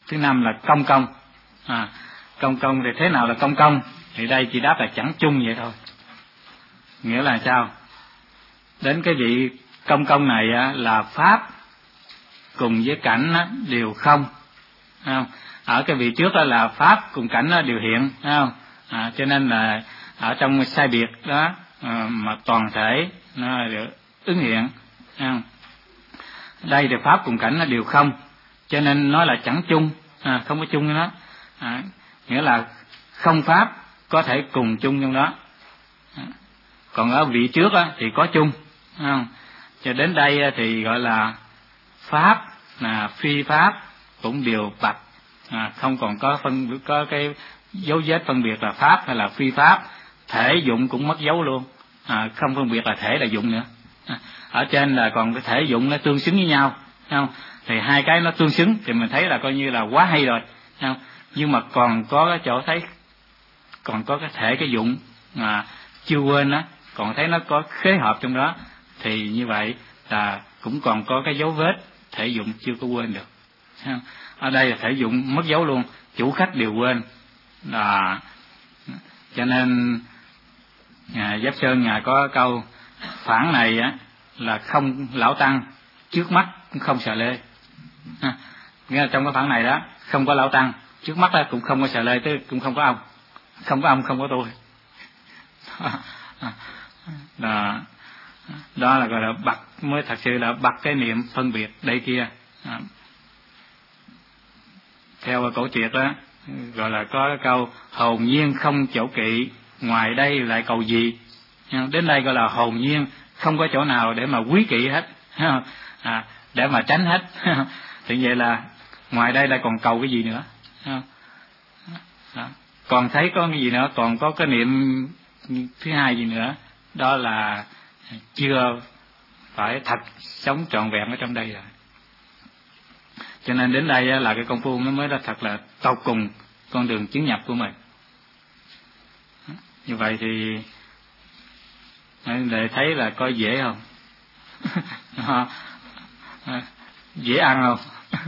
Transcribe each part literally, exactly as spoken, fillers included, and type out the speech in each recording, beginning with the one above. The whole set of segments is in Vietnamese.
Thứ năm là công công. À, công công thì thế nào là công công? Thì đây chỉ đáp là chẳng chung vậy thôi. Nghĩa là sao? Đến cái vị công công này á, là pháp cùng với cảnh á, đều không. Không? Ở cái vị trước đó là pháp cùng cảnh đó đều hiện, không? À, cho nên là ở trong sai biệt đó à, mà toàn thể nó được ứng hiện, không? Đây thì pháp cùng cảnh nó đều không, cho nên nó là chẳng chung, à, không có chung với nó. À, nghĩa là không pháp có thể cùng chung trong đó. À, còn ở vị trước á, thì có chung, không? Cho đến đây thì gọi là pháp là phi pháp cũng đều bạch, à, không còn có phân có cái dấu vết phân biệt là pháp hay là phi pháp. Thể dụng cũng mất dấu luôn, à, không phân biệt là thể là dụng nữa. À, ở trên là còn cái thể dụng nó tương xứng với nhau, không? Thì hai cái nó tương xứng thì mình thấy là coi như là quá hay rồi, không? Nhưng mà còn có cái chỗ thấy còn có cái thể cái dụng mà chưa quên á, còn thấy nó có khế hợp trong đó, thì như vậy là cũng còn có cái dấu vết thể dụng chưa có quên được. Ở đây là thể dụng mất dấu luôn, chủ khách đều quên. À, cho nên à, Giáp Sơn Ngài có câu phản này á, là không lão tăng, trước mắt cũng không xà lê. À, nghĩa là trong cái phản này đó không có lão tăng, trước mắt đó cũng không có xà lê, tức cũng không có ông, không có ông không có tôi. Đó, đó là gọi là bậc mới thật sự là bậc cái niệm phân biệt đây kia. À, theo cổ triệt đó gọi là có câu hồn nhiên không chỗ kỵ, ngoài đây lại cầu gì. Đến đây gọi là hồn nhiên, không có chỗ nào để mà quý kỵ hết, à, để mà tránh hết. Thì vậy là ngoài đây lại còn cầu cái gì nữa? Đó. Còn thấy có cái gì nữa, còn có cái niệm thứ hai gì nữa, đó là chưa phải thật sống trọn vẹn ở trong đây rồi. Cho nên đến đây là cái công phu nó mới là thật là tột cùng con đường chứng nhập của mình. Như vậy thì để thấy là có dễ không? Dễ ăn không?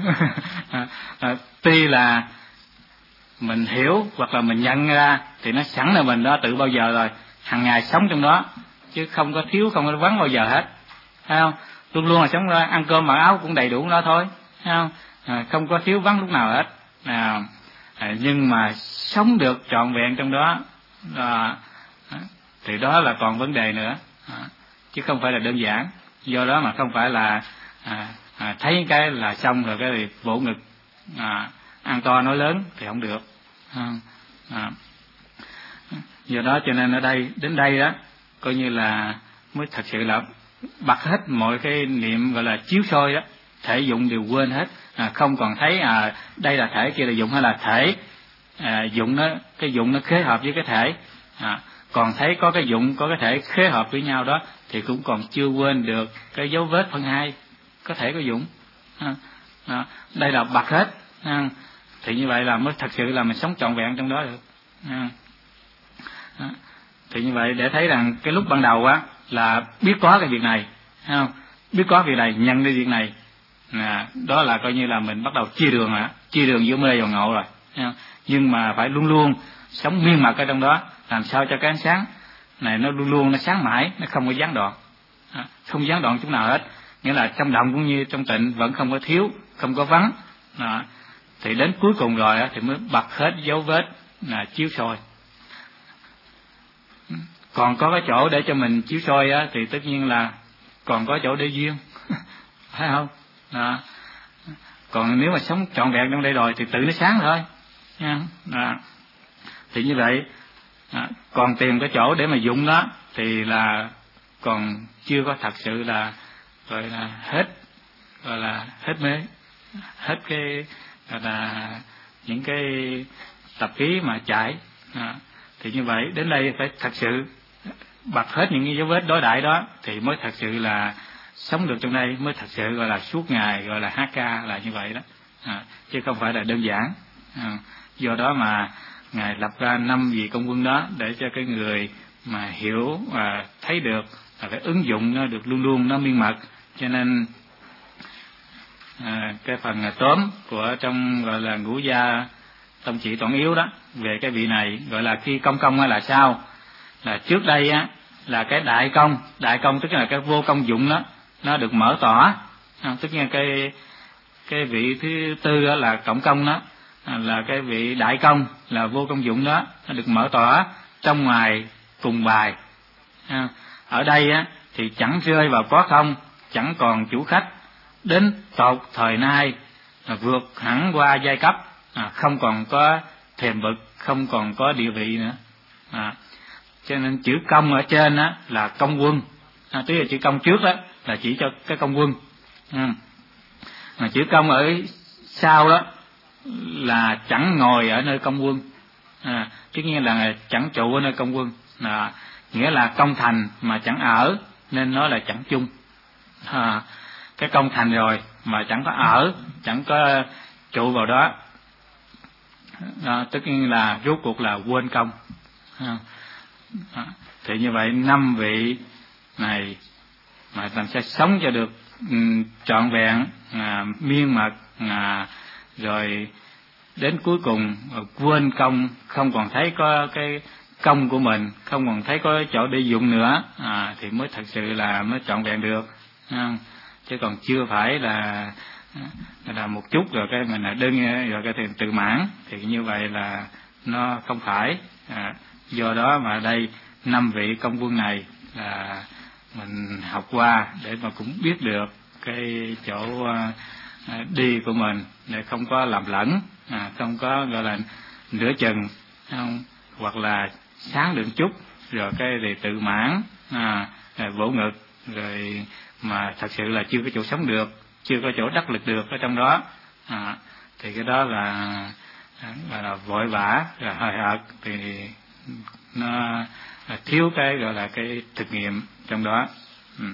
Tuy là mình hiểu hoặc là mình nhận ra thì nó sẵn là mình đó tự bao giờ rồi, hàng ngày sống trong đó, chứ không có thiếu, không có vắng bao giờ hết, thấy không? Luôn luôn là sống ra, ăn cơm mặc áo cũng đầy đủ đó thôi, thấy không? À, không có thiếu vắng lúc nào hết. À, à, nhưng mà sống được trọn vẹn trong đó à, thì đó là còn vấn đề nữa, à, chứ không phải là đơn giản. Do đó mà không phải là à, à, thấy cái là xong rồi cái thì vỗ ngực à, ăn to nói lớn thì không được. À, à, do đó cho nên ở đây đến đây đó coi như là mới thật sự là bật hết mọi cái niệm gọi là chiếu soi đó, thể dụng đều quên hết. À, không còn thấy à, đây là thể kia là dụng, hay là thể à, dụng nó cái dụng nó khế hợp với cái thể, à, còn thấy có cái dụng có cái thể khế hợp với nhau đó thì cũng còn chưa quên được cái dấu vết phân hai, có thể có dụng. À, à, đây là bật hết. À, thì như vậy là mới thật sự là mình sống trọn vẹn trong đó được. À, à, thì như vậy để thấy rằng cái lúc ban đầu á là biết có cái việc này, không? Biết có việc này, nhận đi việc này. À, đó là coi như là mình bắt đầu chia đường ạ, chia đường giữa mê và ngộ rồi. Nhưng mà phải luôn luôn sống miên mật ở trong đó, làm sao cho cái ánh sáng này nó luôn luôn nó sáng mãi, nó không có gián đoạn, à, không gián đoạn chút nào hết. Nghĩa là trong động cũng như trong tịnh vẫn không có thiếu, không có vắng. À, thì đến cuối cùng rồi á, thì mới bật hết dấu vết là chiếu soi. Còn có cái chỗ để cho mình chiếu soi á, thì tất nhiên là còn có chỗ để duyên, phải không? Đó. Còn nếu mà sống trọn vẹn trong đây rồi thì tự nó sáng thôi. Đó. Thì như vậy đó. Còn tìm cái chỗ để mà dụng đó thì là còn chưa có thật sự là gọi là hết, gọi là hết mê, hết cái gọi là những cái tập khí mà chạy. Đó. Thì như vậy đến đây phải thật sự bật hết những cái dấu vết đối đại đó thì mới thật sự là sống được trong đây, mới thật sự gọi là suốt ngày gọi là hát ca là như vậy đó, à, chứ không phải là đơn giản. À, do đó mà ngài lập ra năm vị công quân đó để cho cái người mà hiểu và thấy được là cái ứng dụng nó được luôn luôn nó miên mật. Cho nên à, cái phần tóm của trong gọi là ngũ gia tông chỉ toàn yếu đó về cái vị này, gọi là khi công công là sao? Là trước đây á là cái đại công, đại công tức là cái vô công dụng đó nó được mở tỏa, à, tức là cái cái vị thứ tư đó là cộng công đó, à, là cái vị đại công là vô công dụng đó nó được mở tỏa trong ngoài cùng bài. À, ở đây á thì chẳng rơi vào có không, chẳng còn chủ khách, đến tột thời nay à, vượt hẳn qua giai cấp, à, không còn có thềm bậc, không còn có địa vị nữa. À, cho nên chữ công ở trên á là công quân, à, tức là chữ công trước đó là chỉ cho cái công quân, à, mà chữ công ở sau đó là chẳng ngồi ở nơi công quân, à, tất nhiên là chẳng trụ ở nơi công quân, à, nghĩa là công thành mà chẳng ở nên nó là chẳng chung. À, cái công thành rồi mà chẳng có ở, chẳng có trụ vào đó, à, tất nhiên là rốt cuộc là quên công. À, à, thì như vậy năm vị này mà làm sao sống cho được um, trọn vẹn, à, miên mật, à, rồi đến cuối cùng quên công, không còn thấy có cái công của mình, không còn thấy có chỗ để dụng nữa, à, thì mới thật sự là mới trọn vẹn được, à, chứ còn chưa phải là là một chút rồi cái mình là đơn rồi cái thì tự mãn, thì như vậy là nó không phải. À, do đó mà đây năm vị công quân này là mình học qua để mà cũng biết được cái chỗ à, đi của mình để không có làm lẫn, à, không có gọi là nửa chừng, không, hoặc là sáng được chút rồi cái thì tự mãn, à, vỗ ngực rồi mà thật sự là chưa có chỗ sống được, chưa có chỗ đắc lực được ở trong đó, à, thì cái đó là gọi là vội vã rồi hời hợt, thì nó thiếu cái gọi là cái thực nghiệm trong đó. Ừ.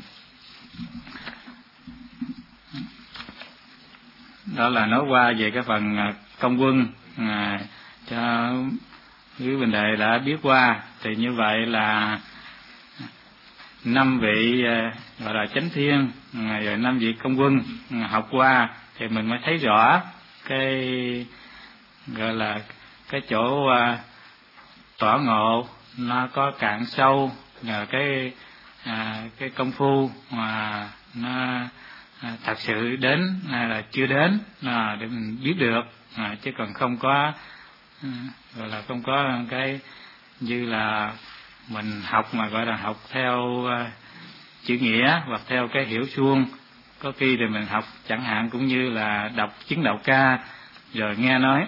Đó là nói qua về cái phần công quân, à, cho quý Bình Đệ đã biết qua. Thì như vậy là năm vị gọi là chánh thiên, rồi năm vị công quân học qua thì mình mới thấy rõ cái gọi là cái chỗ tỏ ngộ nó có cạn sâu, là cái à, cái công phu mà nó à, thật sự đến hay là chưa đến, à, để mình biết được, à, chứ còn không có à, gọi là không có cái như là mình học mà gọi là học theo à, chữ nghĩa hoặc theo cái hiểu suông. Có khi thì mình học chẳng hạn cũng như là đọc chứng đạo ca rồi nghe nói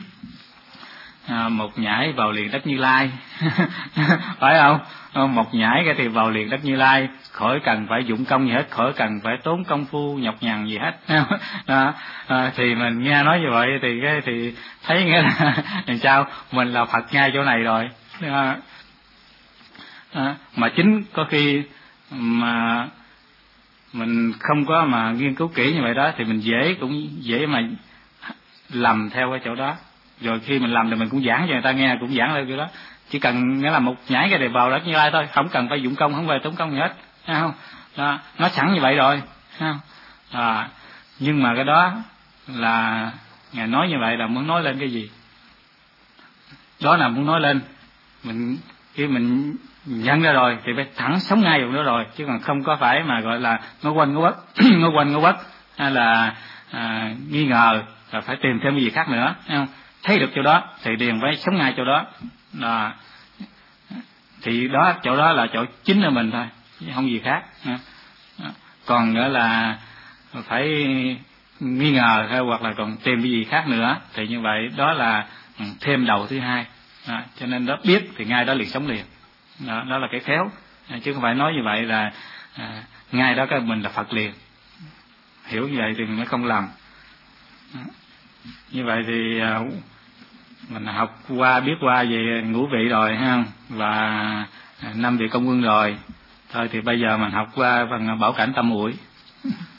à, một nhảy vào liền đất Như Lai phải không? Một nhảy cái thì vào liền đất Như Lai, khỏi cần phải dụng công gì hết, khỏi cần phải tốn công phu nhọc nhằn gì hết. À, à, thì mình nghe nói như vậy thì cái thì thấy nghĩa là làm sao mình là Phật ngay chỗ này rồi. À, à, mà chính có khi mà mình không có mà nghiên cứu kỹ như vậy đó thì mình dễ cũng dễ mà lầm theo cái chỗ đó. Rồi khi mình làm thì mình cũng giảng cho người ta nghe, cũng giảng lên cái đó, chỉ cần nghĩa là một nhảy cái đề vào đất Như Lai thôi, không cần phải dụng công, không phải tốn công gì hết, thấy không? Đó, nó sẵn như vậy rồi, thấy không? À, nhưng mà cái đó là ngài nói như vậy là muốn nói lên cái gì? Đó là muốn nói lên mình khi mình nhận ra rồi thì phải thẳng sống ngay vào đó rồi, chứ còn không có phải mà gọi là ngó quanh ngó quất ngó quanh ngó quất hay là à, nghi ngờ là phải tìm thêm cái gì khác nữa, thấy không? Thấy được chỗ đó thì liền phải sống ngay chỗ đó, là thì đó chỗ đó là chỗ chính ở mình thôi, không gì khác. Còn nữa là phải nghi ngờ hay hoặc là còn tìm cái gì khác nữa thì như vậy đó là thêm đầu thứ hai. À, cho nên đó biết thì ngay đó liền sống liền, đó, đó là cái khéo, à, chứ không phải nói như vậy là à, ngay đó cái mình là Phật liền. Hiểu như vậy thì mình mới không lầm. À, như vậy thì à, mình học qua biết qua về ngũ vị rồi ha, và năm vị công quân rồi thôi, thì bây giờ mình học qua phần bảo cảnh tam muội.